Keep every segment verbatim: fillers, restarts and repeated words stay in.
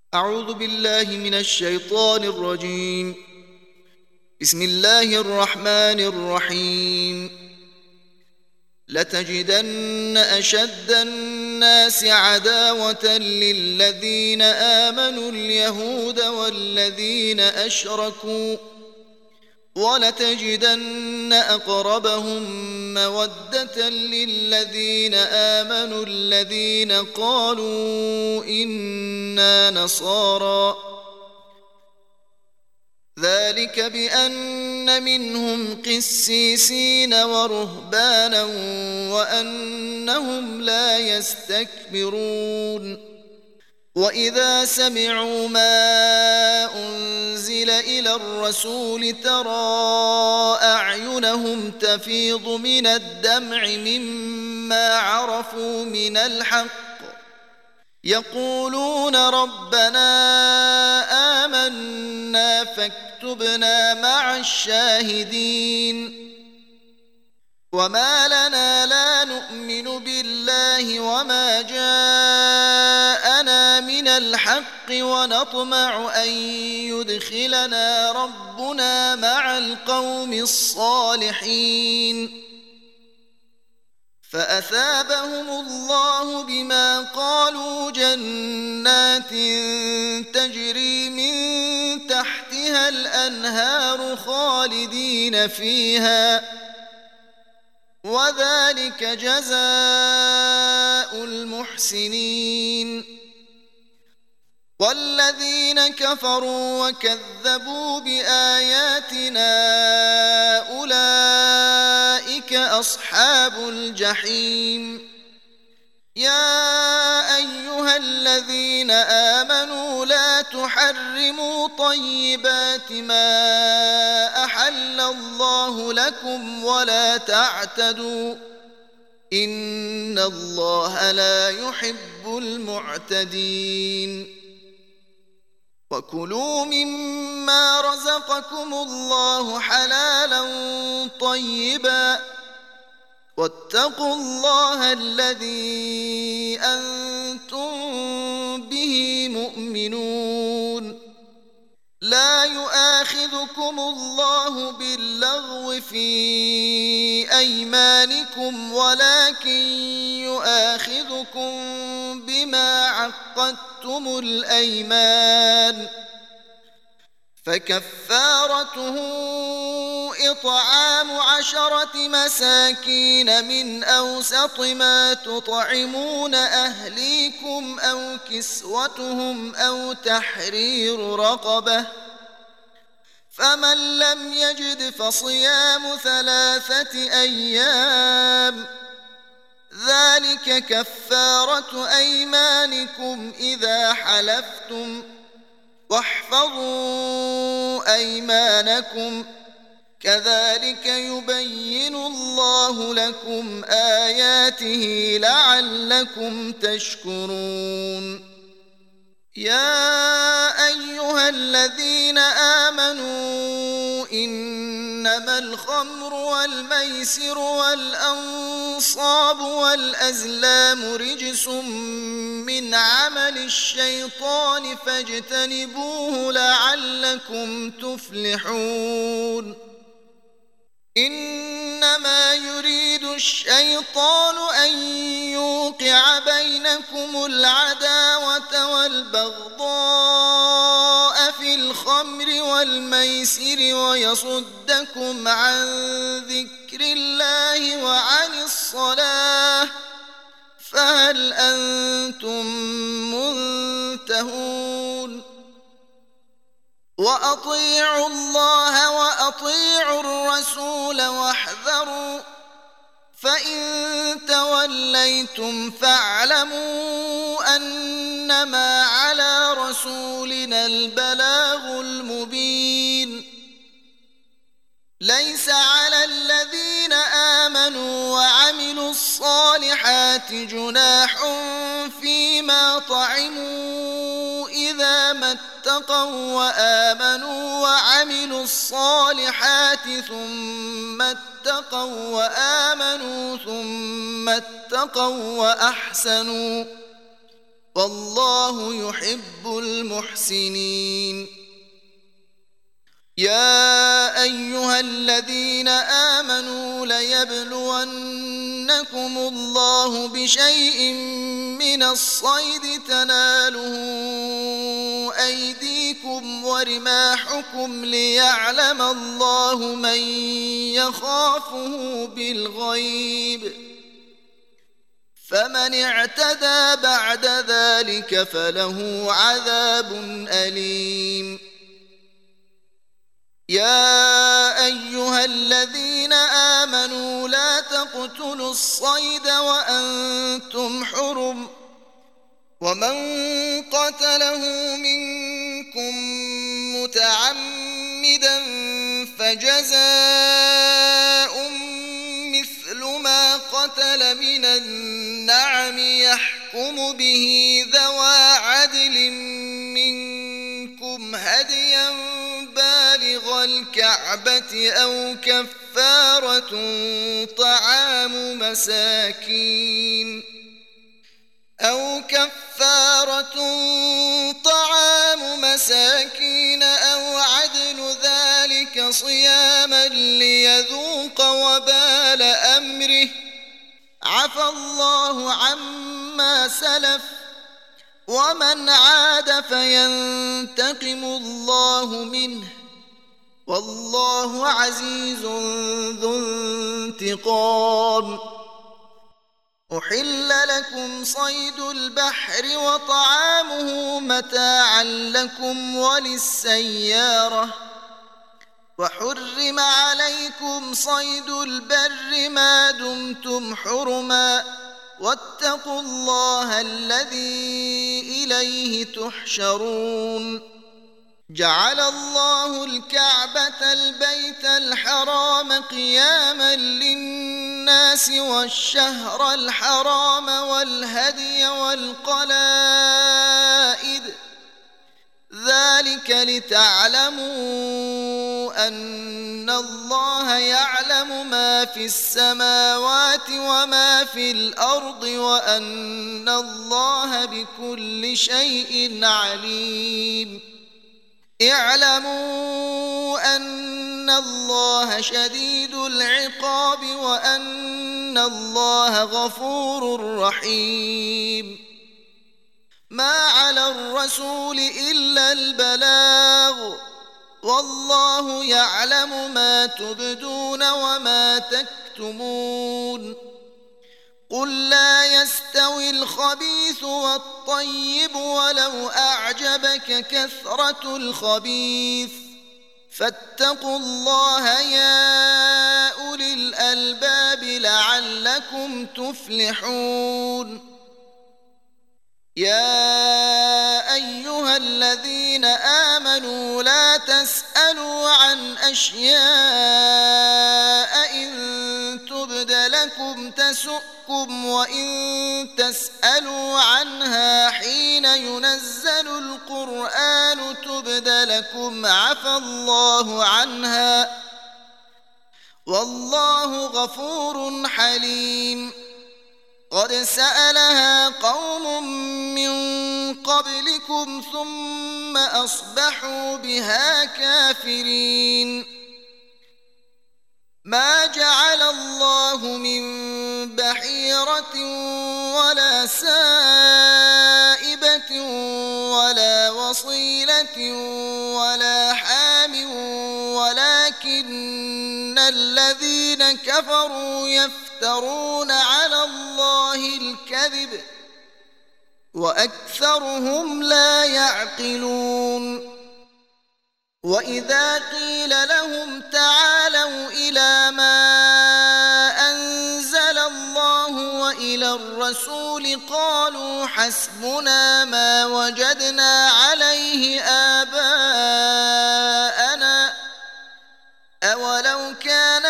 أعوذ بالله من الشيطان الرجيم. بسم الله الرحمن الرحيم. لتجدن أشد الناس عداوة للذين آمنوا اليهود والذين أشركوا، ولتجدن أقربهم مودة للذين آمنوا الذين قالوا إنا نصارى، ذلك بأن منهم قسيسين ورهبانا وأنهم لا يستكبرون. وإذا سمعوا ما أنزل إلى الرسول ترى أعينهم تفيض من الدمع مما عرفوا من الحق، يقولون ربنا آمنا فاكتبنا مع الشاهدين. وما لنا لا نؤمن بالله وما جاءنا من الحق ونطمع أن يدخلنا ربنا مع القوم الصالحين، فأثابهم الله بما قالوا جنات تجري من تحتها الأنهار خالدين فيها، وذلك جزاء المحسنين. والذين كفروا وكذبوا بآياتنا أولئك أصحاب الجحيم. يا أيها الذين آمنوا لا تحرموا طيبات ما أحل الله لكم ولا تعتدوا، إن الله لا يحب المعتدين. وكلوا مما رزقكم الله حلالا طيبا، واتقوا الله الذي أنتم به مؤمنون. لا يؤاخذكم الله باللغو في أيمانكم ولكن يؤاخذكم بما عقدتم الأيمان، فكفارته إطعام عشرة مساكين من أوسط ما تطعمون أهليكم أو كسوتهم أو تحرير رقبة، فمن لم يجد فصيام ثلاثة أيام، ذلك كفارة أيمانكم إذا حلفتم، واحفظوا أيمانكم، كذلك يبين الله لكم آياته لعلكم تشكرون. يا أيها الذين آمنوا إنما الخمر والميسر والأنصاب والأزلام رجس من عمل الشيطان فاجتنبوه لعلكم تفلحون. إنما يريد الشيطان أن يوقع بينكم العداوة والبغضاء في الخمر والميسر ويصدكم عن ذكر الله وعن الصلاة، فهل أنتم منتهون؟ وأطيعوا الله وأطيعوا الرسول واحذروا، فإن توليتم فاعلموا أنما على رسولنا البلاغ المبين. ليس على الذين آمنوا وعملوا الصالحات جناح فيما طعموا إذا ما اتقوا وآمنوا وعملوا الصالحات ثم اتقوا وآمنوا ثم اتقوا وأحسنوا والله يحب المحسنين. يا أيها الذين آمنوا ليبلونكم الله بشيء من الصيد تناله أيديكم ورماحكم ليعلم الله من يخافه بالغيب، فمن اعتدى بعد ذلك فله عذاب أليم. يا أيها الذين آمنوا لا تقتلوا الصيد وأنتم حرم، ومن قتله منكم متعمدا فجزاء مثل ما قتل من النعم يحكم به ذوى عدل منكم هديا بالغ الكعبة أو كفارة طعام مساكين أو كفارة طعام مساكين أو عدل ذلك صياما ليذوق وبال أمره، عفى الله عما سلف، ومن عاد فينتقم الله منه، والله عزيز ذو انتقام. أحل لكم صيد البحر وطعامه متاعا لكم وللسيارة، وحرم عليكم صيد البر ما دمتم حرما، واتقوا الله الذي إليه تحشرون. جعل الله الكعبة البيت الحرام قياما للناس والشهر الحرام والهدي والقلائد، ذلك لتعلموا أن الله يعلم ما في السماوات وما في الأرض وأن الله بكل شيء عليم. اعلموا أن الله شديد العقاب وأن الله غفور رحيم. ما على الرسول إلا البلاغ، والله يعلم ما تبدون وما تكتمون. قل لا يستوي الخبيث والطيب ولو أعجبك كثرة الخبيث، فاتقوا الله يا أولي الألباب لعلكم تفلحون. يا أيها الذين آمنوا لا تسألوا عن أشياء إن تبد لكم تسؤكم، وإن تسألوا عنها حين ينزل القرآن تبد لكم عفى الله عنها، والله غفور حليم. قد سألها قوم من قبلكم ثم أصبحوا بها كافرين. ما جعل الله من بحيرة ولا سائبة ولا وصيلة ولا حام، ولكن الذين كفروا يفترون على الله الكذب وأكثرهم لا يعقلون. وإذا قيل لهم تعالوا إلى ما أنزل الله وإلى الرسول قالوا حسبنا ما وجدنا عليه آباءنا، أولو كان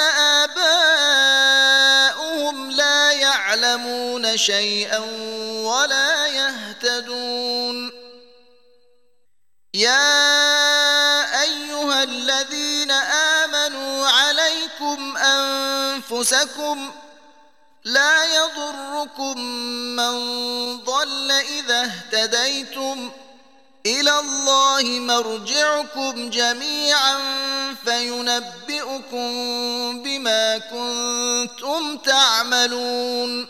آباؤهم لا يعلمون شيئا ولا يهتدون. يا أيها الذين آمنوا عليكم أنفسكم لا يضركم من ضل إذا اهتديتم إلى الله مرجعكم جميعا فينبئكم بما كنتم تعملون.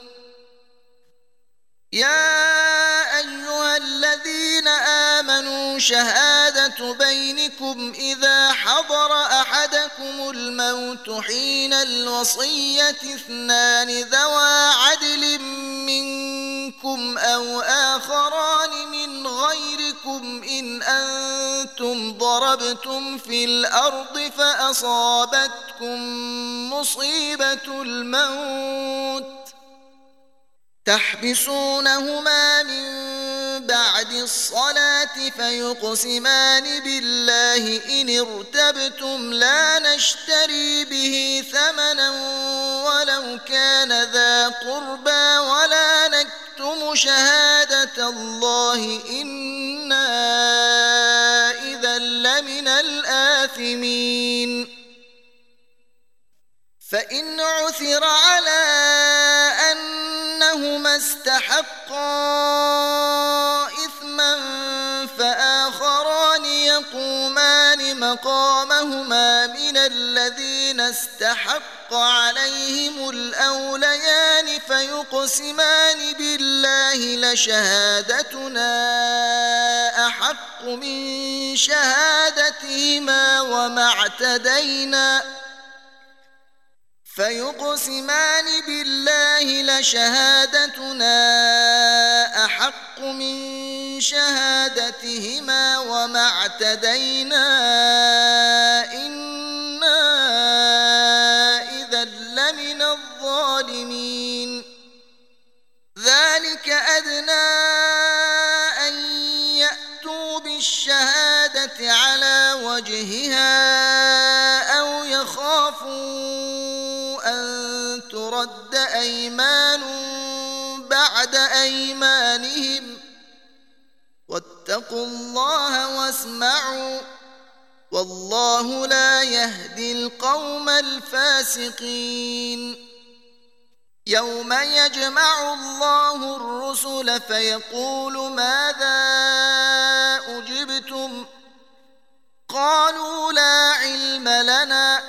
يا أيها الذين آمنوا شهادة بينكم إذا حضر أحدكم الموت حين الوصية اثنان ذوى عدل منكم أو آخران من غيركم إن أنتم ضربتم في الأرض فأصابتكم مصيبة الموت تحبسونهما من بعد الصلاة فيقسمان بالله إن ارتبتم لا نشتري به ثمنا ولو كان ذا قربى ولا نكتم شهادة الله إنا إذا لمن الآثمين. فإن عثر على أنهما استحقا إثما فآخران يقومان مقامهما من الذين استحق عليهم الأوليان فيقسمان بالله لشهادتنا أحق من شهادتهما وما اعتدينا فيقسمان بالله لشهادتنا أحق من شهادتهما وما اعتدينا إنا إذا لمن الظالمين. ذلك أدنى أن يأتوا بالشهادة على وجهها أو يخافوا أن ترد أيمان بعد أيمانهم واتقوا الله واسمعوا والله لا يهدي القوم الفاسقين. يوم يجمع الله الرسل فيقول ماذا أجبتم قالوا لا علم لنا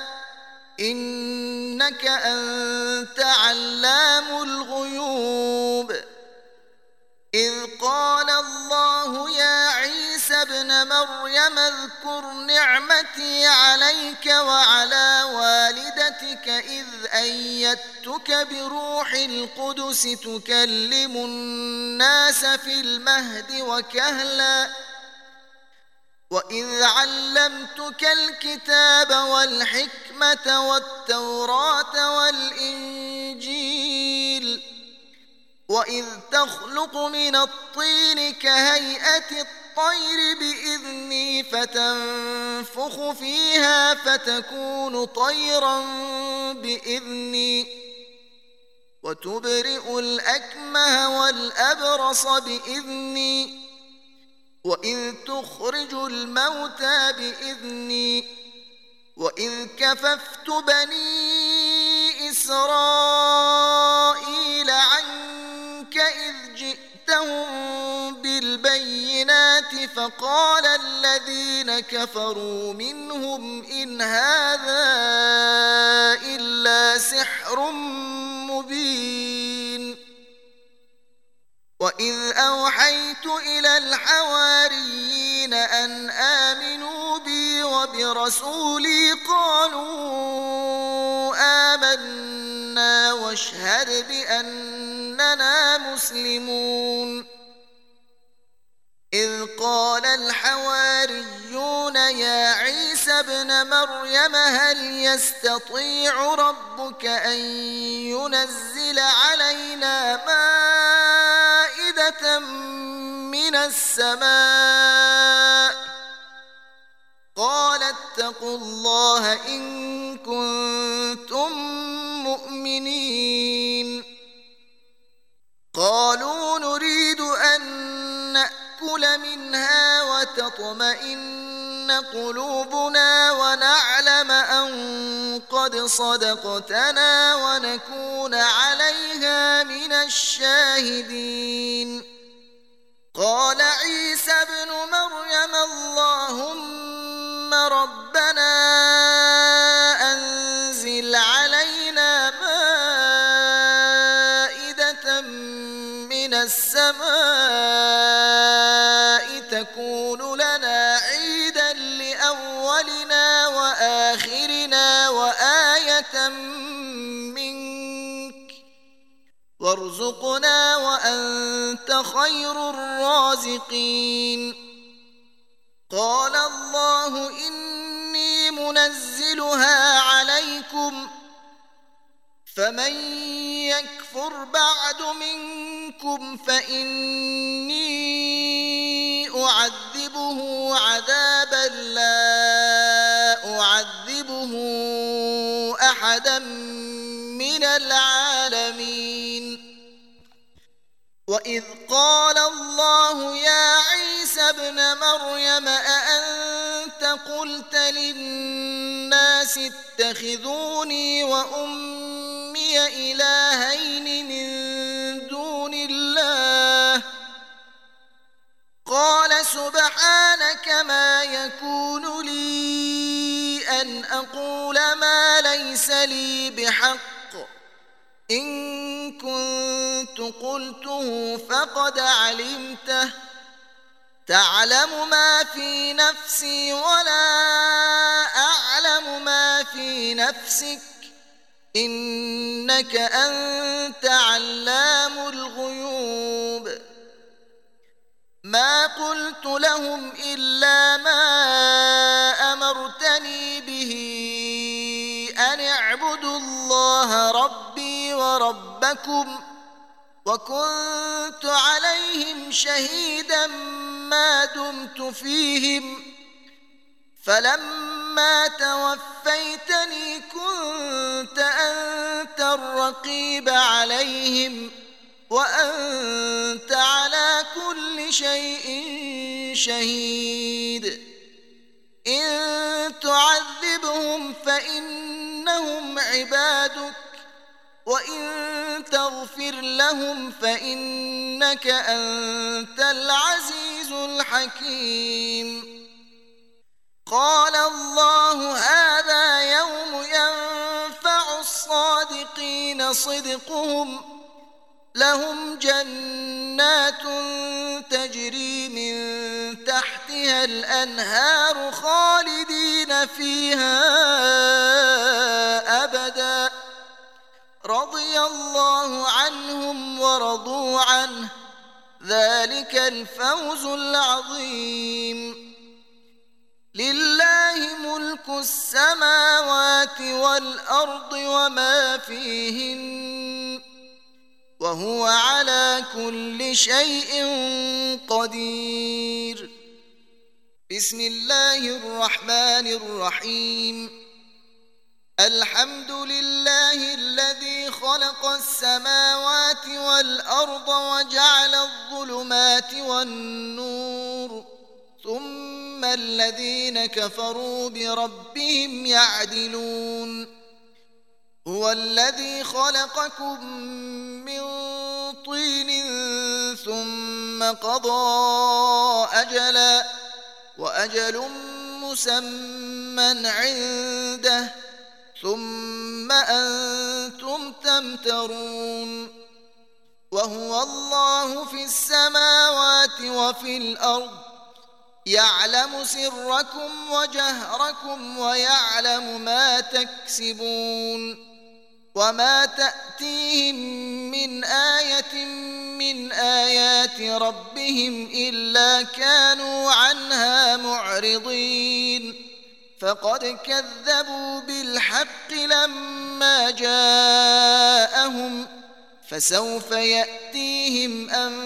إنك أنت علام الغيوب. إذ قال الله يا عيسى ابن مريم اذكر نعمتي عليك وعلى والدتك إذ أيدتك بروح القدس تكلم الناس في المهد وكهلا وإذ علمتك الكتاب والحكمة والتوراة والإنجيل وإذ تخلق من الطين كهيئة الطير بإذني فتنفخ فيها فتكون طيرا بإذني وتبرئ الأكمه والأبرص بإذني وإذ تخرج الموتى بإذني وإذ كففت بني إسرائيل عنك إذ جئتهم بالبينات فقال الذين كفروا منهم إن هذا إلا سحر مبين. وإذ أوحيت إلى الحواريين أن آمنوا بي وبرسولي قالوا آمنا واشهد بأننا مسلمون. إذ قال الحواريون يا عيسى ابن مريم هل يستطيع ربك أن ينزل علينا مائدة من السماء قال اتقوا الله إن كنتم مؤمنين. قالوا نريد أن نأكل منها وتطمئن قلوبنا ونعلم أن قد صدقتنا ونكون عليها من الشاهدين. قال عيسى ابن مريم اللهم ربنا أنزل علينا مائدة من السماء تكون لنا عيدا لأولنا وآخرنا وآية منك وارزقنا وأنت خير الرازقين. قال الله إني منزلها عليكم فمن يكفر بعد منكم فإني أعذبه عذابا لا أعذبه أحدا من العالمين. وإذ قال الله يا عيسى ابن مريم أأنت قلت للناس اتخذوني وأمي إلهين من دون الله قال سبحانك ما يكون لي أن أقول ما ليس لي بحق إن كنت قلته فقد علمته تعلم ما في نفسي ولا أعلم ما في نفسك إنك أنت علام الغيوب. ما قلت لهم إلا ما أمرتني به أن اعبدوا الله ربي وربكم وكنت عليهم شهيدا ما دمت فيهم فلما توفيتني كنت أنت الرقيب عليهم وأنت على كل شيء شهيد. إن تعذبهم فإنهم عبادك وإن تغفر لهم فإنك أنت العزيز الحكيم. قال الله هذا يوم ينفع الصادقين صدقهم لهم جنات تجري من تحتها الأنهار خالدين فيها أبدا رضي الله عنهم ورضوا عنه ذلك الفوز العظيم. لله ملك السماوات والأرض وما فيهن وهو على كل شيء قدير. بسم الله الرحمن الرحيم. الحمد لله الذي خلق السماوات والأرض وجعل الظلمات والنور ثم الذين كفروا بربهم يعدلون. هو الذي خلقكم من طين ثم قضى أجلا وأجل مسمى عنده ثم أنتم تمترون. وهو الله في السماوات وفي الأرض يعلم سركم وجهركم ويعلم ما تكسبون. وما تأتيهم من آية من آيات ربهم إلا كانوا عنها معرضين. فقد كذبوا بالحق لما جاءهم فسوف يأتيهم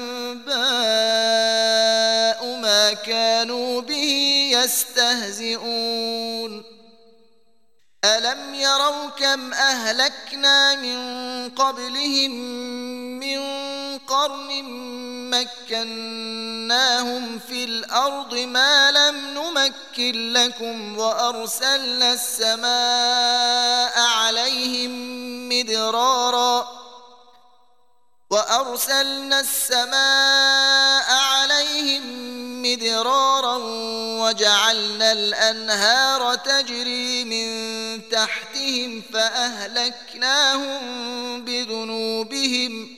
أنباء ما كانوا به يستهزئون. ألم يروا كم أهلكنا من قبلهم من قرن مكناهم مكناهم في الأرض ما لم نمكن لكم وأرسلنا السماء عليهم مدرارا وأرسلنا السماء عليهم مدرارا وجعلنا الأنهار تجري من تحتهم فأهلكناهم بذنوبهم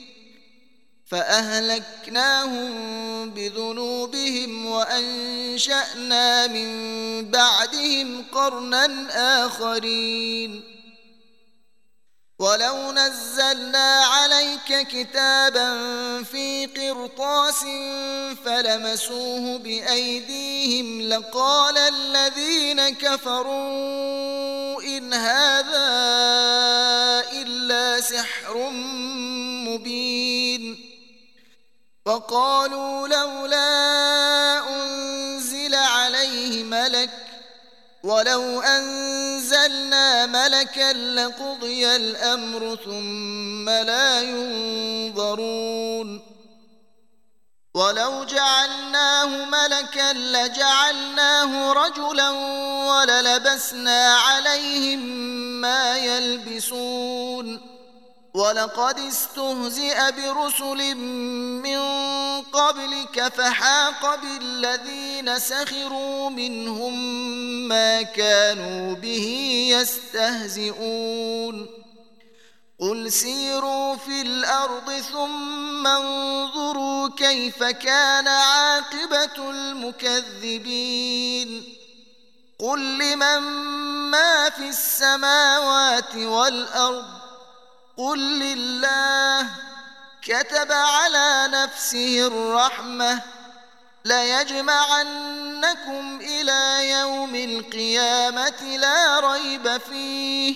فأهلكناهم بذنوبهم وأنشأنا من بعدهم قرنا آخرين ولو نزلنا عليك كتابا في قرطاس فلمسوه بأيديهم لقال الذين كفروا إن هذا إلا سحر مبين وقالوا لولا أنزل عليه ملك ولو أنزلنا ملكا لقضي الأمر ثم لا ينظرون ولو جعلناه ملكا لجعلناه رجلا وللبسنا عليهم ما يلبسون ولقد استهزئ برسل من قبلك فحاق بالذين سخروا منهم ما كانوا به يستهزئون قل سيروا في الأرض ثم انظروا كيف كان عاقبة المكذبين قل لمن ما في السماوات والأرض قل لله كتب على نفسه الرحمة ليجمعنكم إلى يوم القيامة لا ريب فيه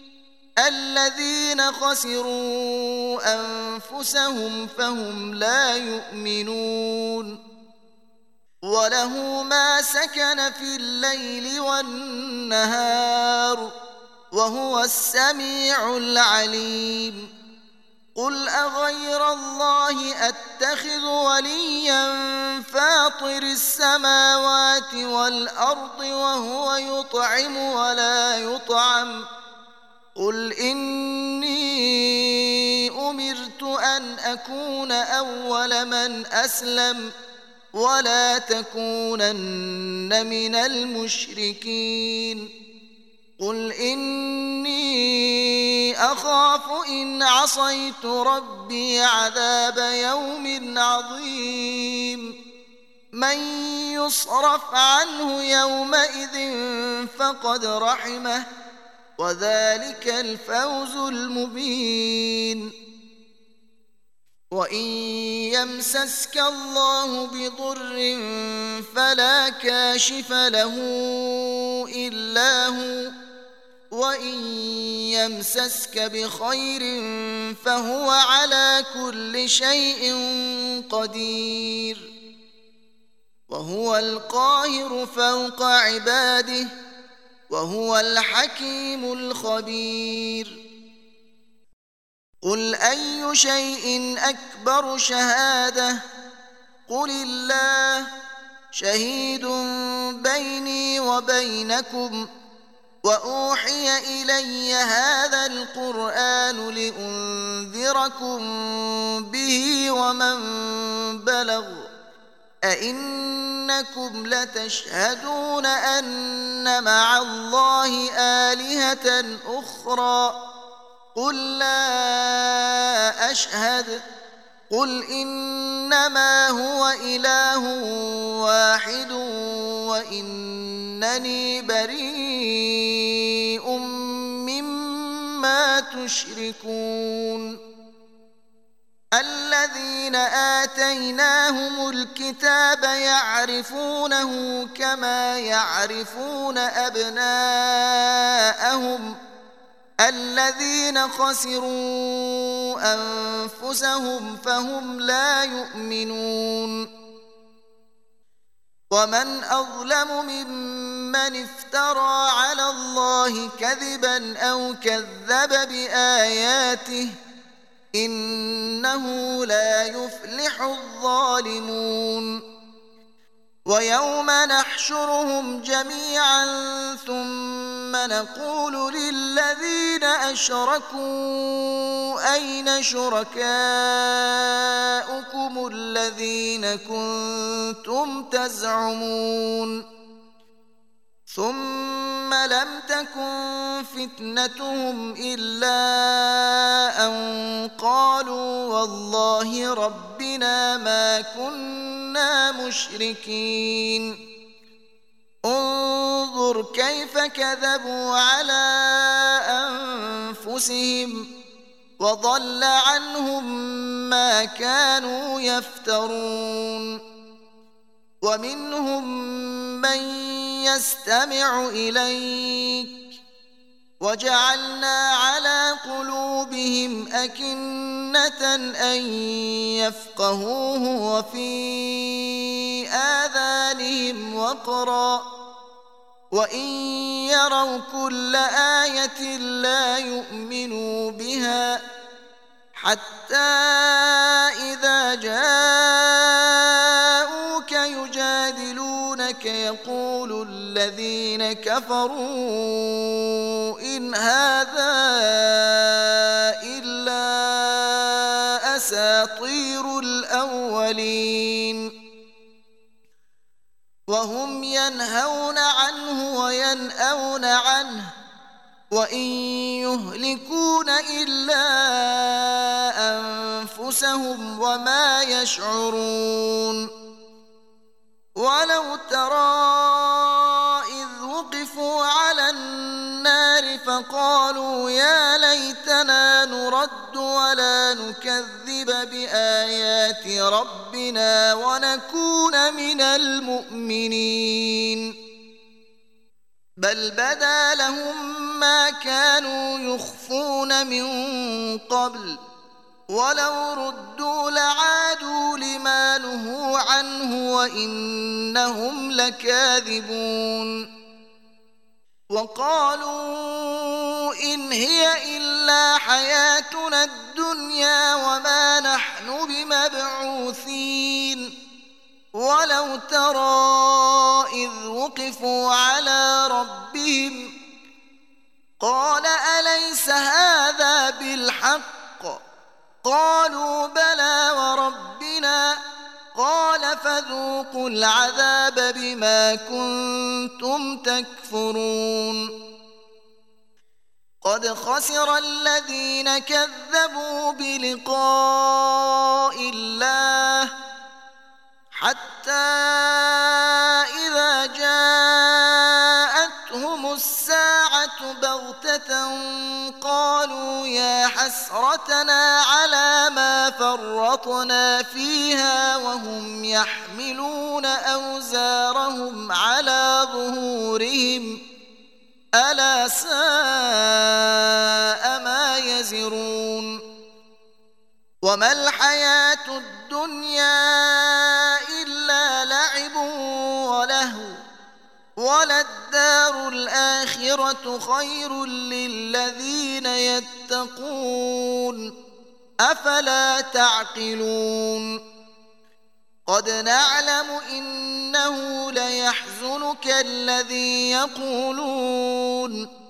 الذين خسروا أنفسهم فهم لا يؤمنون وله ما سكن في الليل والنهار وهو السميع العليم قل أغير الله أتخذ وليا فاطر السماوات والأرض وهو يطعم ولا يطعم قل إني أمرت أن أكون أول من أسلم ولا تكونن من المشركين قل إني أخاف إن عصيت ربي عذاب يوم عظيم من يصرف عنه يومئذ فقد رحمه وذلك الفوز المبين وإن يمسسك الله بضر فلا كاشف له إلا هو وإن يمسسك بخير فهو على كل شيء قدير وهو القاهر فوق عباده وهو الحكيم الخبير قل أي شيء أكبر شهادة قل الله شهيد بيني وبينكم وأوحي إلي هذا القرآن لأنذركم به ومن بلغ أئنكم لتشهدون أن مع الله آلهة أخرى قل لا أشهد قل إنما هو إله واحد وإنني بريء مما تشركون الذين آتيناهم الكتاب يعرفونه كما يعرفون أبناءهم الذين خسروا أنفسهم فهم لا يؤمنون ومن أظلم ممن افترى على الله كذبا أو كذب بآياته إنه لا يفلح الظالمون ويوم نحشرهم جميعا ثم نقول للذين أشركوا أين شركاؤكم الذين كنتم تزعمون ثم لم تكن فتنتهم إلا أن قالوا والله ربنا ما كنا مشركين انظر كيف كذبوا على أنفسهم وضل عنهم ما كانوا يفترون ومنهم من يستمع إليك وجعلنا على قلوبهم أكنة أن يفقهوه وفي آذانهم وقرا وإن يروا كل آية لا يؤمنوا بها حتى إذا جاءوك يجادلونك يقول الذين كفروا إن هذا إلا أساطير الأولين وهم ينهون عنه وينأون عنه وإن يهلكون إلا أنفسهم وما يشعرون ولو ترى إذ وقفوا على النار فقالوا يا ليتنا نرد ولا نكذب بآيات ربنا ونكون من المؤمنين بل بدا لهم ما كانوا يخفون من قبل ولو ردوا لعادوا لما نهوا عنه وإنهم لكاذبون وقالوا إن هي إلا حياتنا الدنيا وما نحن بمبعوثين ولو ترى إذ وقفوا على ربهم قال أليس هذا بالحق قالوا بلى وربنا قال فذوقوا العذاب بما كنتم تكفرون قد خسر الذين كذبوا بلقاء الله حتى إذا جاءتهم الساعة بغتة قالوا يا حسرتنا على ما فرطنا فيها وهم يحملون أوزارهم على ظهورهم ألا ساء ما يزرون وما الحياة الدنيا إلا لعب ولهو وللدار الآخرة خير للذين يتقون أفلا تعقلون قد نعلم إنه ليحزنك الذي يقولون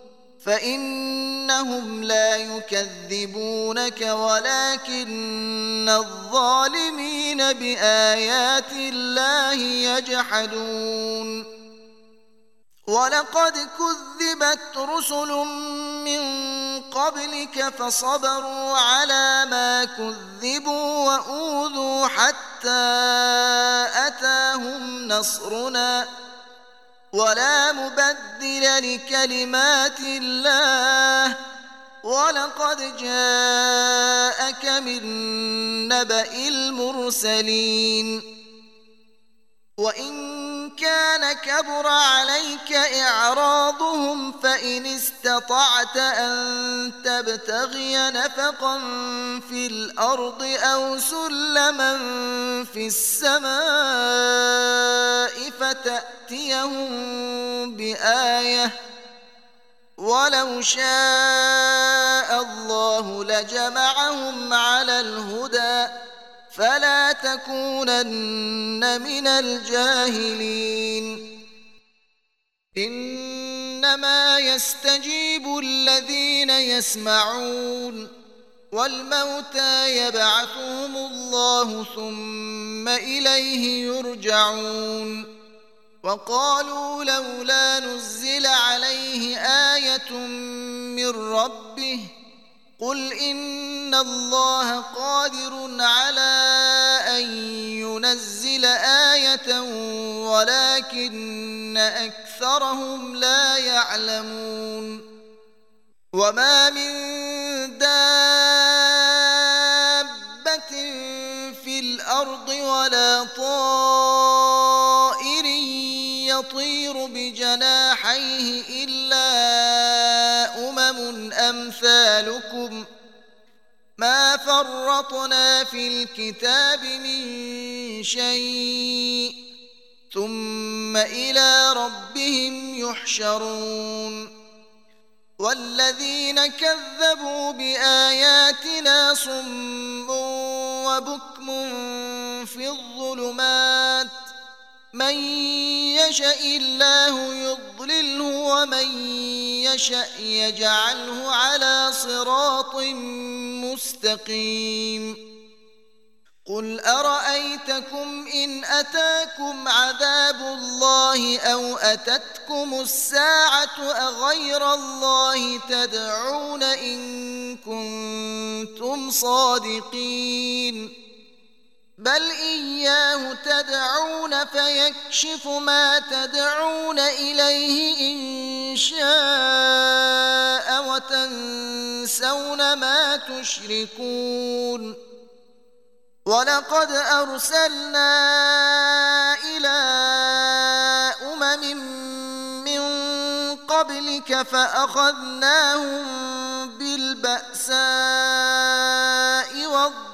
فإنهم لا يكذبونك ولكن الظالمين بآيات الله يجحدون ولقد كذبت رسل من قبلك فصبروا على ما كذبوا وأوذوا حتى أتاهم نصرنا ولا مبدل لكلمات الله ولقد جاءك من نبأ المرسلين وإن كان كبر عليك إعراضهم فإن استطعت أن تبتغي نفقا في الأرض أو سلما في السماء فتأتيهم بآية ولو شاء الله لجمعهم على الهدى فلا تكونن من الجاهلين إنما يستجيب الذين يسمعون والموتى يبعثهم الله ثم إليه يرجعون وقالوا لولا نزل عليه آية من ربه قل إن الله قادر على أن ينزل آية ولكن أكثرهم لا يعلمون وما من دابة في الأرض ولا طائر يطير بجناحيه إلا أمم أمثالكم ما فرطنا في الكتاب من شيء ثم إلى ربهم يحشرون والذين كذبوا بآياتنا صم وبكم في الظلمات من يشأ الله يضلله ومن يشأ يجعله على صراط مستقيم قل أرأيتكم إن أتاكم عذاب الله أو أتتكم الساعة أغير الله تدعون إن كنتم صادقين بل إياه تدعون فيكشف ما تدعون إليه إن شاء وتنسون ما تشركون ولقد أرسلنا إلى أمم من قبلك فأخذناهم بالبأساء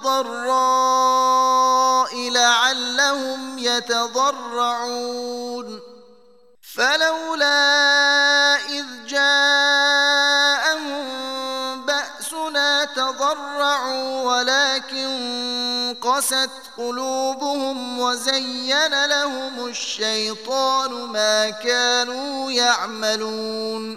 والضراء لعلهم يتضرعون فلولا إذ جاءهم بأسنا تضرعوا ولكن قست قلوبهم وزين لهم الشيطان ما كانوا يعملون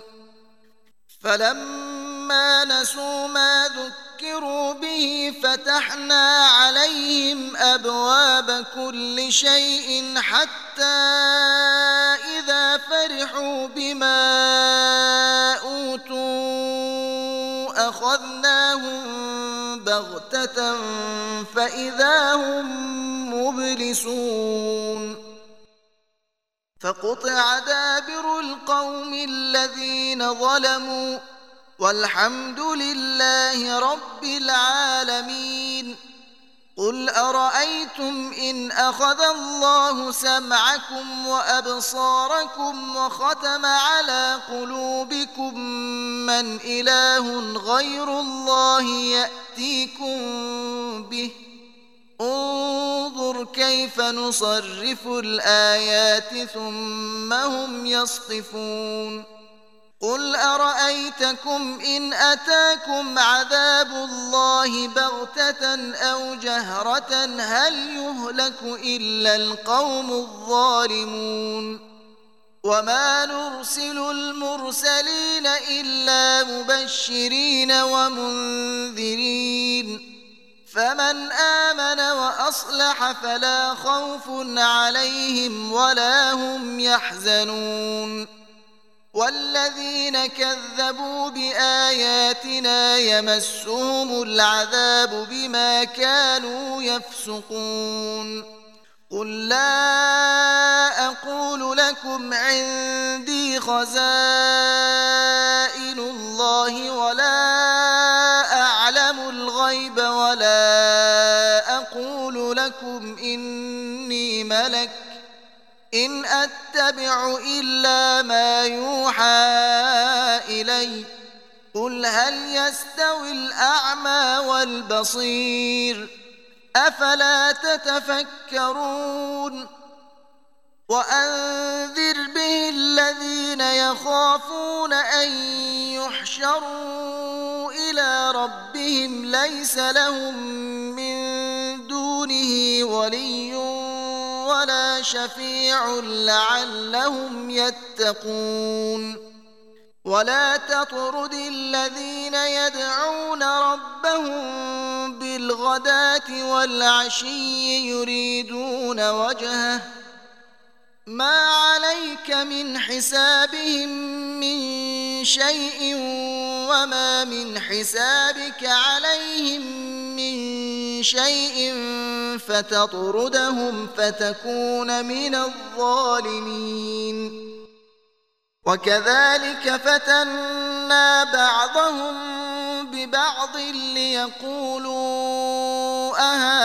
فلما نسوا ما ذكروا به فتحنا عليهم أبواب كل شيء حتى إذا فرحوا بما أوتوا أخذناهم بغتة فإذا هم مبلسون فقطع دابر القوم الذين ظلموا والحمد لله رب العالمين قل أرأيتم إن أخذ الله سمعكم وأبصاركم وختم على قلوبكم من إله غير الله يأتيكم به انظر كيف نصرف الآيات ثم هم يصطفون قل أرأيتكم إن أتاكم عذاب الله بغتة أو جهرة هل يهلك إلا القوم الظالمون وما نرسل المرسلين إلا مبشرين ومنذرين فمن آمن وأصلح فلا خوف عليهم ولا هم يحزنون والذين كذبوا بآياتنا يمسهم العذاب بما كانوا يفسقون قل لا أقول لكم عندي خزائن الله ولا أعلم الغيب ولا أقول لكم إني ملك إن أتبع إلا ما يوحى إلي قل هل يستوي الأعمى والبصير أفلا تتفكرون وأنذر به الذين يخافون أن يحشروا إلى ربهم ليس لهم من دونه ولي ولا شفيع لعلهم يتقون ولا تطرد الذين يدعون ربهم بالغداة والعشي يريدون وجهه ما عليك من حسابهم من شيء وما من حسابك عليهم من شيء فتطردهم فتكون من الظالمين وكذلك فتنا بعضهم ببعض ليقولوا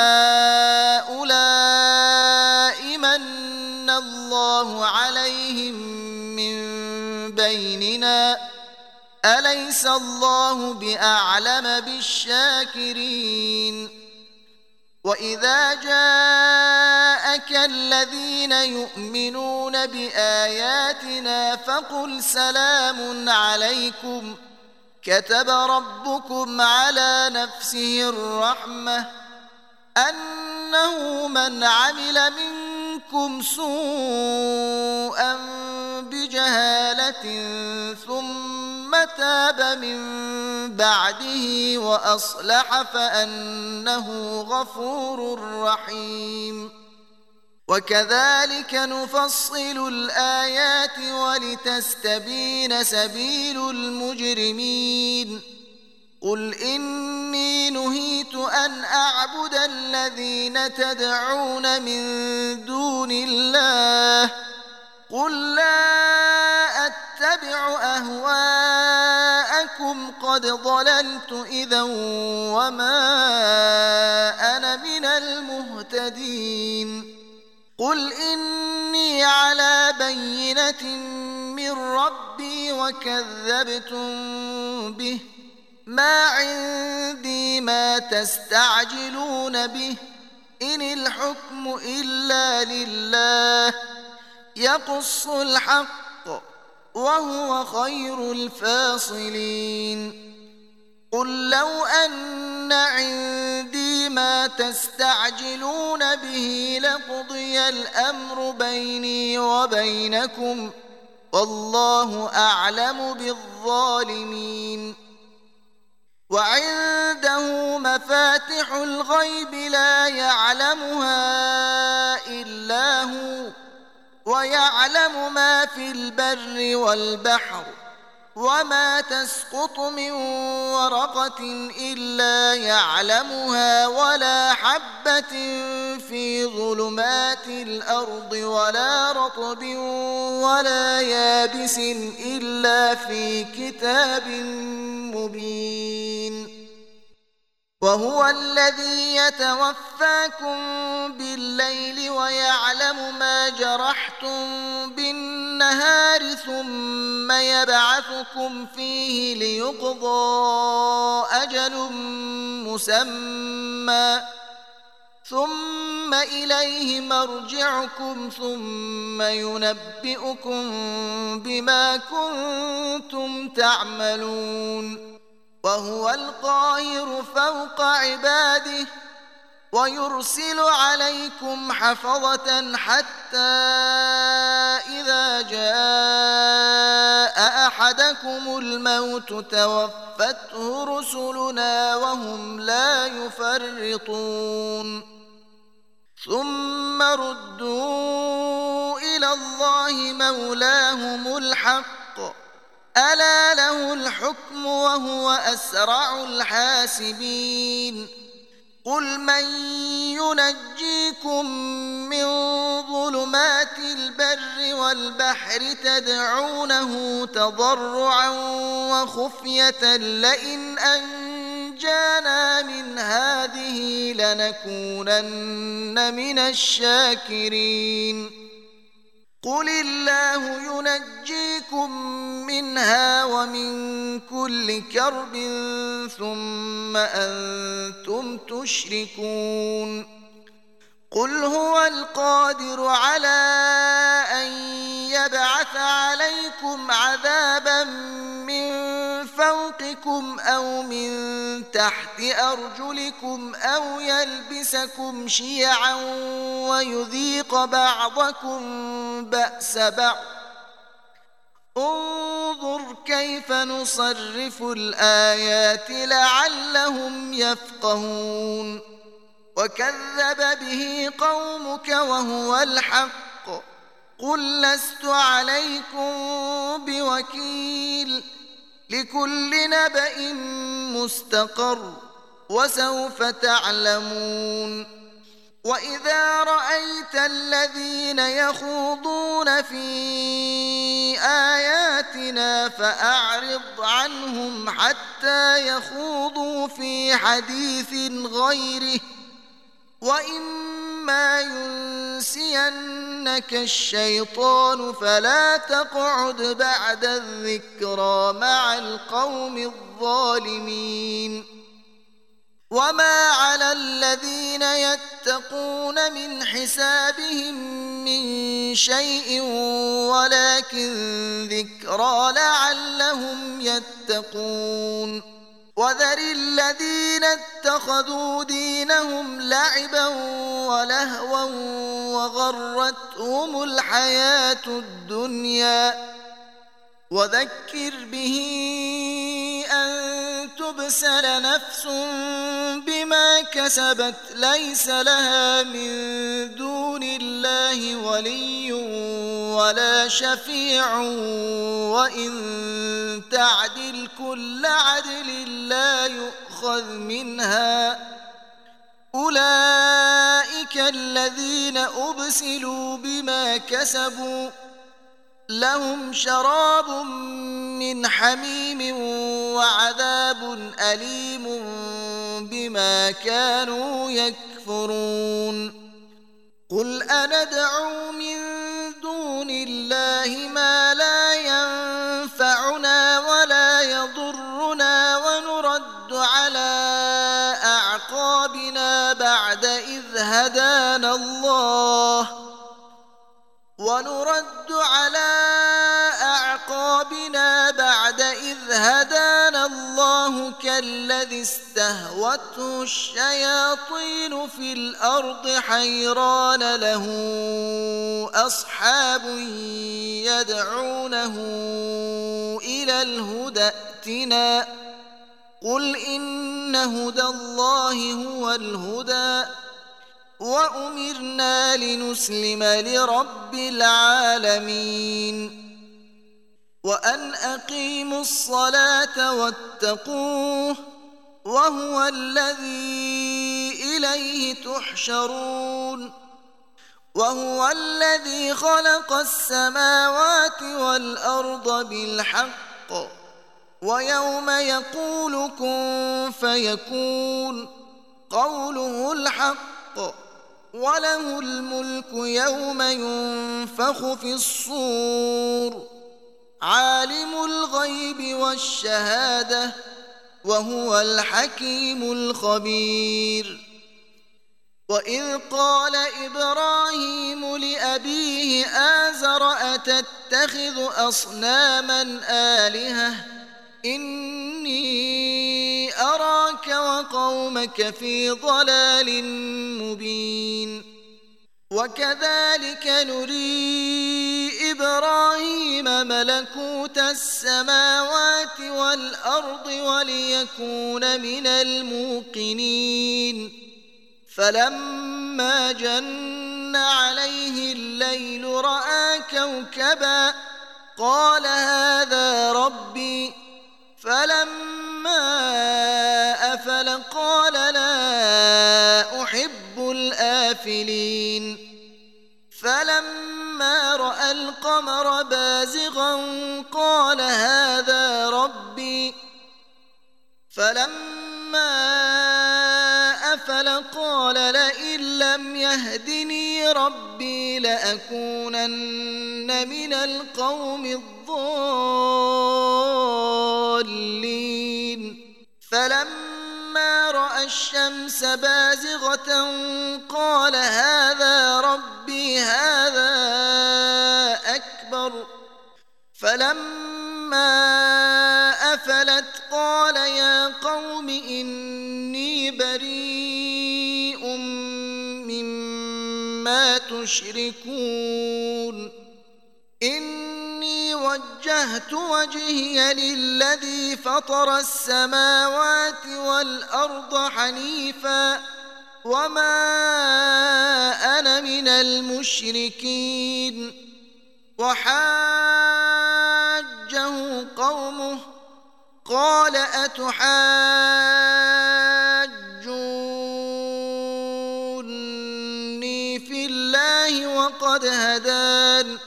أهؤلاء من الله عليهم من بيننا أليس الله بأعلم بالشاكرين وإذا جاءك الذين يؤمنون بآياتنا فقل سلام عليكم كتب ربكم على نفسه الرحمة أنه من عمل منكم سوءا بجهالة ثم تاب من بعده وأصلح فأنه غفور رحيم وكذلك نفصل الآيات ولتستبين سبيل المجرمين قل إني نهيت أن أعبد الذين تدعون من دون الله قل لا أتبع أهواءكم قد ضللت إذا وما أنا من المهتدين قل إني على بينة من ربي وكذبتم به ما عندي ما تستعجلون به إن الحكم إلا لله يقص الحق وهو خير الفاصلين قل لو أن عندي ما تستعجلون به لقضي الأمر بيني وبينكم والله أعلم بالظالمين وعنده مفاتح الغيب لا يعلمها إلا هو ويعلم ما في البر والبحر وما تسقط من ورقة إلا يعلمها ولا حبة في ظلمات الأرض ولا رطب ولا يابس إلا في كتاب مبين وهو الذي يتوفاكم بالليل ويعلم ما جرحتم بالنهار ثم يبعثكم فيه ليقضى أجل مسمى ثم إليه مرجعكم ثم ينبئكم بما كنتم تعملون وهو القاهر فوق عباده ويرسل عليكم حفظة حتى إذا جاء أحدكم الموت توفته رسلنا وهم لا يفرطون ثم ردوا إلى الله مولاهم الحق ألا له الحكم وهو أسرع الحاسبين قل من ينجيكم من ظلمات البر والبحر تدعونه تضرعا وخفية لئن أنجانا من هذه لنكونن من الشاكرين قل الله ينجيكم منها ومن كل كرب ثم أنتم تشركون قل هو القادر على أن يبعث يبعث عليكم عذابا من فوقكم أو من تحت أرجلكم أو يلبسكم شيعا ويذيق بعضكم بأس بعض. انظر كيف نصرف الآيات لعلهم يفقهون. وكذب به قومك وهو الحق قل لست عليكم بوكيل لكل نبأ مستقر وسوف تعلمون. وإذا رأيت الذين يخوضون في آياتنا فأعرض عنهم حتى يخوضوا في حديث غيره وإما ينسينك الشيطان فلا تقعد بعد الذكرى مع القوم الظالمين. وما على الذين يتقون من حسابهم من شيء ولكن ذكرى لعلهم يتقون. وذر الذين اتخذوا دينهم لعبا ولهوا وغرتهم الحياة الدنيا وذكر به أن تبسل نفس بما كسبت ليس لها من دون الله ولي ولا شفيع وإن تعدل كل عدل لا يؤخذ منها. أولئك الذين أبسلوا بما كسبوا لهم شراب من حميم وعذاب أليم بما كانوا يكفرون. قل أندعو من دون الله ما لا ينفعنا ولا يضرنا ونرد على أعقابنا بعد إذ هدانا الله ونرد على أعقابنا بعد إذ هدانا الله كالذي استهوته الشياطين في الأرض حيران له أصحاب يدعونه إلى الهدى ائتنا قل إن هدى الله هو الهدى وأمرنا لنسلم لرب العالمين. وأن أقيموا الصلاة واتقوه وهو الذي إليه تحشرون. وهو الذي خلق السماوات والأرض بالحق ويوم يقول كن فيكون قوله الحق وله الملك يوم ينفخ في الصور عالم الغيب والشهادة وهو الحكيم الخبير. وإذ قال إبراهيم لأبيه آزر أتتخذ أصناما آلهة إني أراك وقومك في ضلال مبين. وكذلك نري إبراهيم ملكوت السماوات والأرض وليكون من الموقنين. فلما جن عليه الليل رأى كوكبا قال هذا ربي فلما أفل قال لا أحب الآفلين. فلما رأى القمر بازغا قال هذا ربي فلما أفل قال لئن لم يهدني ربي لأكونن من القوم الضالين. فلما رأى الشمس بازغة قال هذا ربي هذا أكبر فلما أفلت قال يا قوم إني بريء مما تشركون إني وجهت وجهي للذي فطر السماوات والأرض حنيفا وما أنا من المشركين وحاجه قومه قال أتحاجوني في الله وقد هدان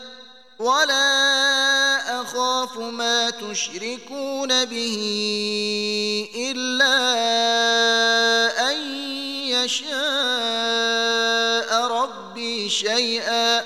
ولا أخاف ما تشركون به إلا أن يشاء ربي شيئا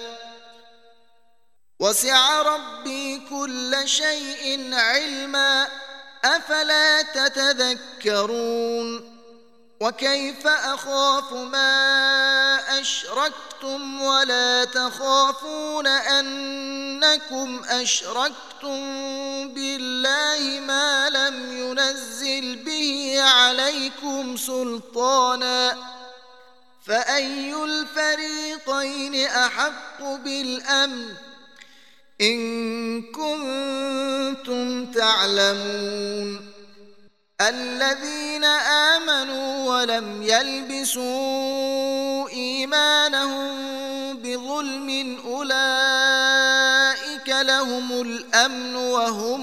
وسع ربي كل شيء علما أفلا تتذكرون وكيف أخاف ما أشركتم ولا تخافون أنكم أشركتم بالله ما لم ينزل به عليكم سلطانا فأي الفريقين أحق بالأمن إن كنتم تعلمون الذين آمنوا ولم يلبسوا إيمانهم بظلم أولئك لهم الأمن وهم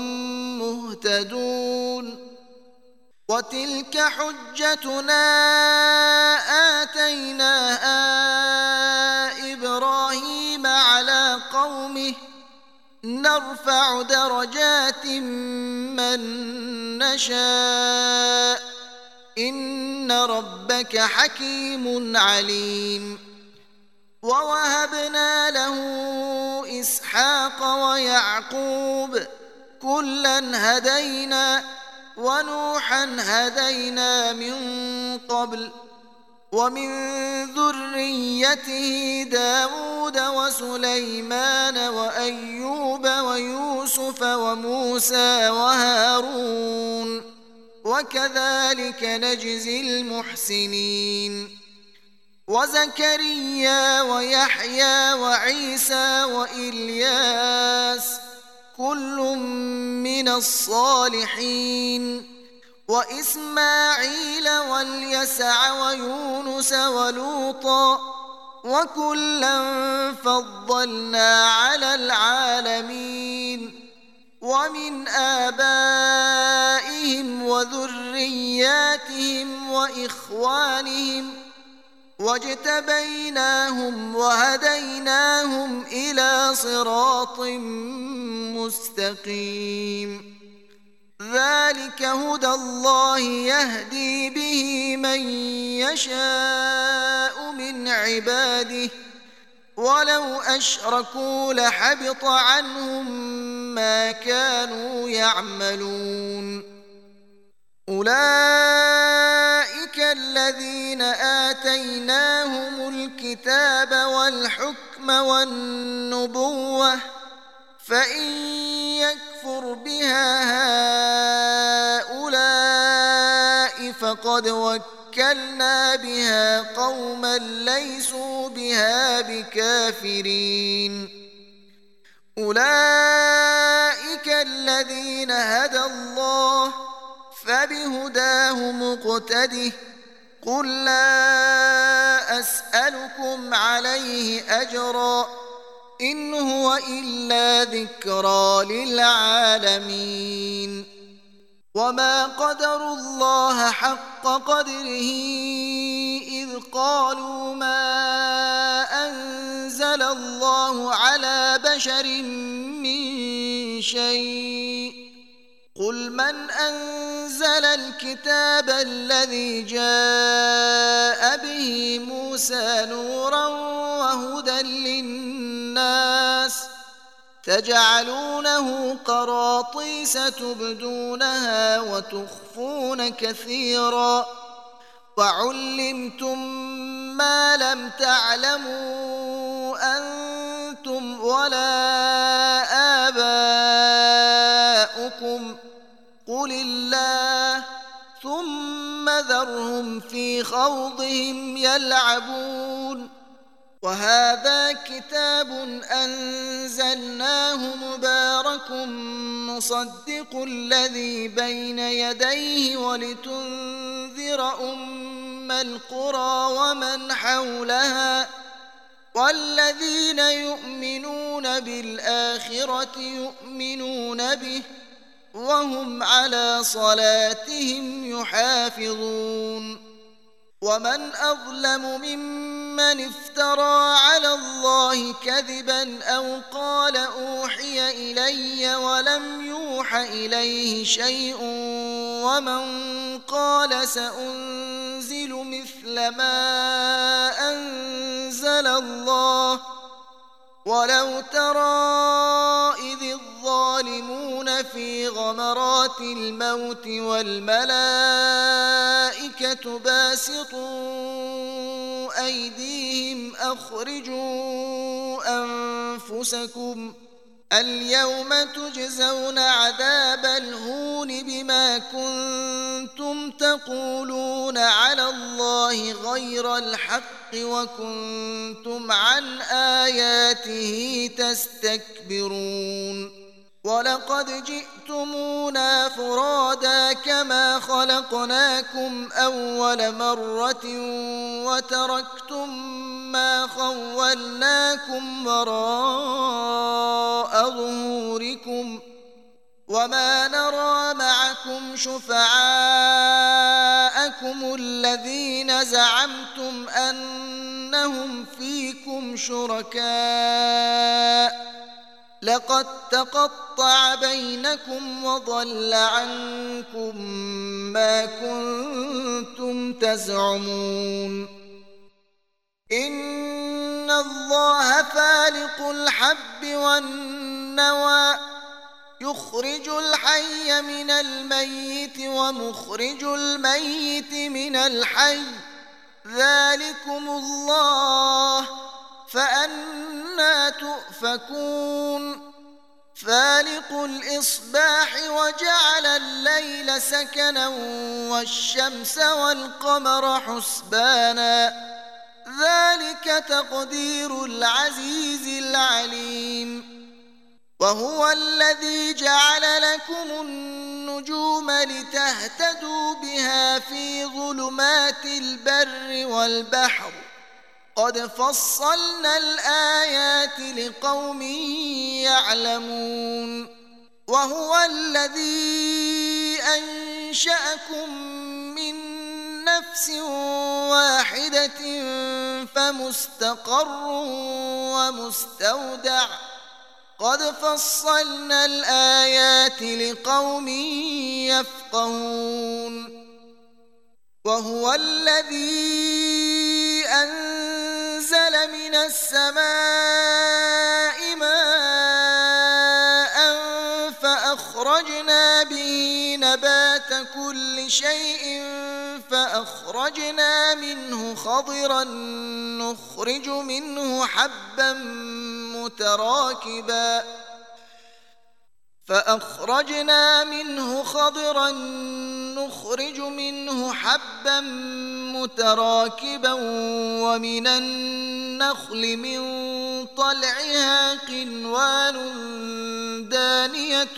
مهتدون وتلك حجتنا آتيناها إبراهيم على قومه نرفع درجات من نشاء إن ربك حكيم عليم ووهبنا له إسحاق ويعقوب كلا هدينا ونوحا هدينا من قبل ومن ذريته داود وسليمان وأيوب ويوسف وموسى وهارون وكذلك نجزي المحسنين وزكريا ويحيى وعيسى وإلياس كل من الصالحين وإسماعيل واليسع ويونس ولوطا وكلا فضلنا على العالمين ومن آبائهم وذرياتهم وإخوانهم واجتبيناهم وهديناهم إلى صراط مستقيم ذلك هدى الله يهدي به من يشاء من عباده ولو أشركوا لحبط عنهم ما كانوا يعملون أولئك الذين آتيناهم الكتاب والحكم والنبوة فإن يكفر بها هؤلاء فقد وكلنا بها قوما ليسوا بها بكافرين أولئك الذين هدى الله فبهداه مقتده قل لا أسألكم عليه أجرا إن هو إلا ذكرى للعالمين وما قدروا الله حق قدره إذ قالوا ما أنزل الله على بشر من شيء قل من أنزل الكتاب الذي جاء به موسى نورا وهدى للناس تجعلونه قراطيس تبدونها وتخفون كثيرا وعلمتم ما لم تعلموا أنتم ولا آباؤكم خلقكم قل الله ثم ذرهم في خوضهم يلعبون وهذا كتاب أنزلناه مبارك مصدق الذي بين يديه ولتنذر أم القرى ومن حولها والذين يؤمنون بالآخرة يؤمنون به وهم على صلاتهم يحافظون ومن أظلم ممن افترى على الله كذبا أو قال أوحي إلي ولم يوح إليه شيء ومن قال سأنزل مثل ما أنزل الله ولو ترى إذ الظالمون في غمرات الموت والملائكة باسطوا أيديهم أخرجوا أنفسكم اليوم تجزون عذاب الهون بما كنتم تقولون على الله غير الحق وكنتم عن آياته تستكبرون ولقد جئتمونا فرادا كما خلقناكم أول مرة وتركتم ما خولناكم وراء ظهوركم وما نرى معكم شفعاءكم الذين زعمتم أنهم فيكم شركاء لقد تقطع بينكم وضل عنكم ما كنتم تزعمون إن الله فالق الحب والنوى يخرج الحي من الميت ومخرج الميت من الحي ذلكم الله فأنى تؤفكون فالق الإصباح وجعل الليل سكنا والشمس والقمر حسبانا ذلك تقدير العزيز العليم وهو الذي جعل لكم النجوم لتهتدوا بها في ظلمات البر والبحر قد فصلنا الآيات لقوم يعلمون وهو الذي أنشأكم من نفس واحدة فمستقر ومستودع قد فصلنا الآيات لقوم يفقهون وهو الذي أنزل من السماء ماء فأخرجنا به نبات كل شيء فأخرجنا منه خضرا نخرج منه حبا متراكبا فأخرجنا منه خضرا نخرج منه حبا متراكبا ومن النخل من طلعها قنوان دانية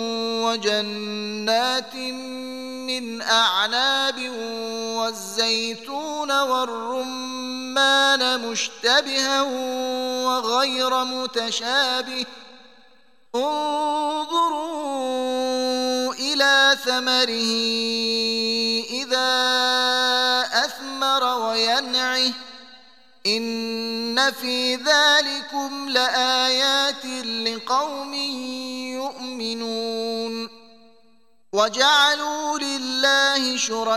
وجنات من أعناب والزيتون والرمان مشتبها وغير متشابه انظروا إلى ثمره إذا أثمر وينعه إن في ذلكم لآيات لقوم يؤمنون وجعلوا لله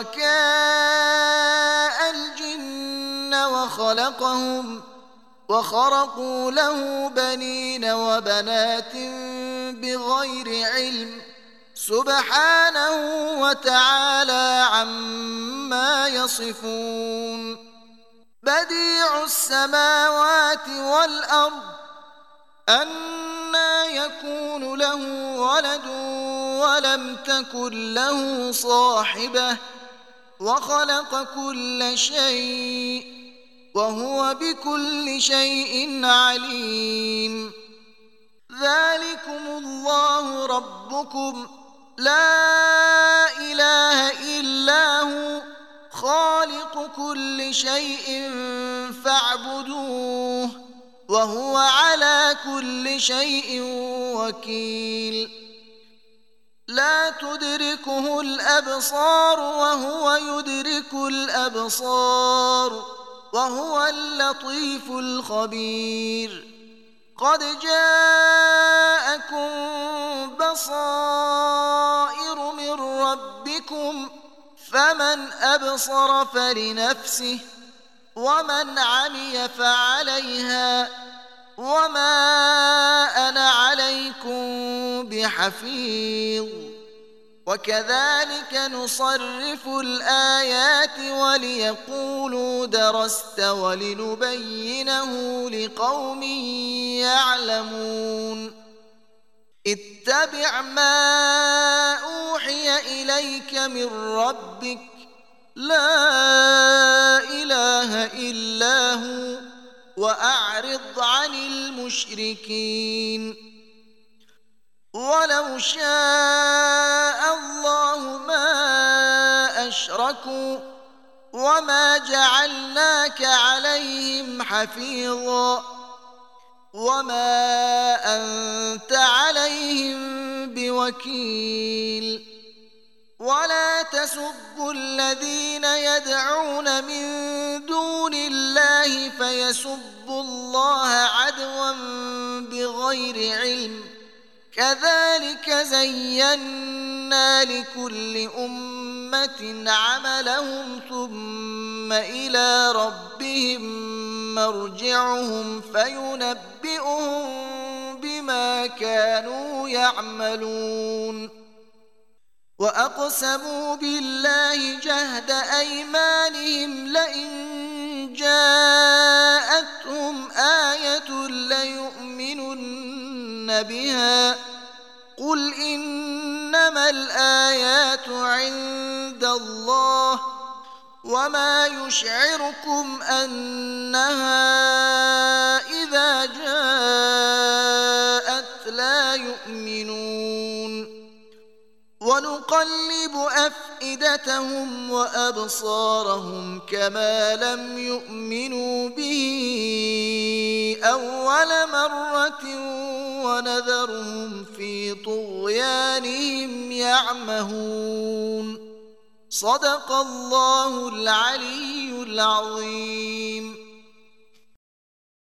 شركاء الجن وخلقهم وخرقوا له بنين وبنات بغير علم سبحانه وتعالى عما يصفون بديع السماوات والأرض أنى يكون له ولد ولم تكن له صاحبة وخلق كل شيء وهو بكل شيء عليم. ذلكم الله ربكم لا إله إلا هو خالق كل شيء فاعبدوه وهو على كل شيء وكيل. لا تدركه الأبصار وهو يدرك الأبصار وهو اللطيف الخبير. قد جاءكم بصائر من ربكم فمن أبصر فلنفسه ومن عمي فعليها وما أنا عليكم بحفيظ. وكذلك نصرف الآيات وليقولوا درست ولنبينه لقوم يعلمون. اتبع ما أوحي إليك من ربك لا إله إلا هو وأعرض عن المشركين. ولو شاء الله ما أشركوا وما جعلناك عليهم حفيظا وما أنت عليهم بوكيل. ولا تسبوا الذين يدعون من دون الله فيسبوا الله عدوا بغير علم. كذلك زينا لكل أمة عملهم ثم إلى ربهم مرجعهم فينبئهم بما كانوا يعملون. وأقسموا بالله جهد أيمانهم لئن جاءتهم آية ليؤمنن بها قل إنما الآيات عند الله وما يشعركم أنها إذا جاءت لا يؤمنون. ونقلب أفئدتهم وأبصارهم كما لم يؤمنوا به أول مرة ونذرهم في طغيانهم يعمهون. صدق الله العلي العظيم.